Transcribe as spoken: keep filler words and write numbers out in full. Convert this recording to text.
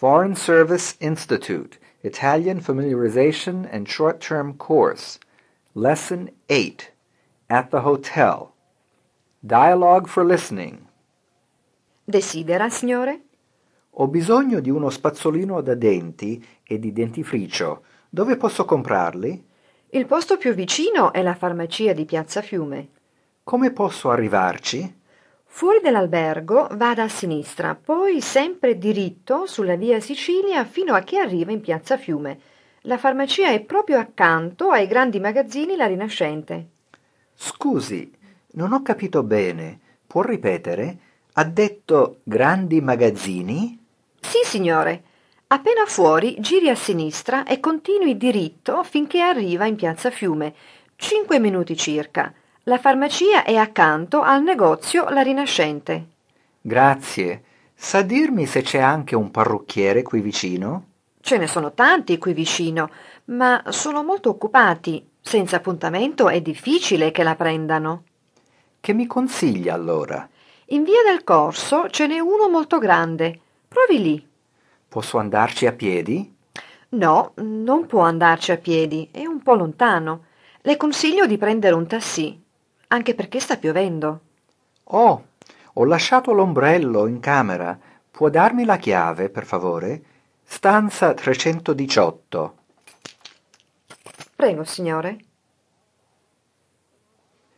Foreign Service Institute, Italian Familiarization and Short-Term Course, Lesson eight, At the Hotel. Dialogue for Listening. Desidera, signore? Ho bisogno di uno spazzolino da denti e di dentifricio. Dove posso comprarli? Il posto più vicino è la farmacia di Piazza Fiume. Come posso arrivarci? Fuori dall'albergo vada a sinistra, poi sempre diritto sulla via Sicilia fino a che arriva in Piazza Fiume. La farmacia è proprio accanto ai grandi magazzini La Rinascente. Scusi, non ho capito bene. Può ripetere? Ha detto grandi magazzini? Sì, signore. Appena fuori giri a sinistra e continui diritto finché arriva in Piazza Fiume. Cinque minuti circa. La farmacia è accanto al negozio La Rinascente. Grazie. Sa dirmi se c'è anche un parrucchiere qui vicino? Ce ne sono tanti qui vicino, ma sono molto occupati. Senza appuntamento è difficile che la prendano. Che mi consiglia allora? In via del Corso ce n'è uno molto grande. Provi lì. Posso andarci a piedi? No, non può andarci a piedi, è un po' lontano. Le consiglio di prendere un taxi, anche perché sta piovendo. Oh, ho lasciato l'ombrello in camera. Può darmi la chiave, per favore? Stanza trecentodiciotto. Prego, signore.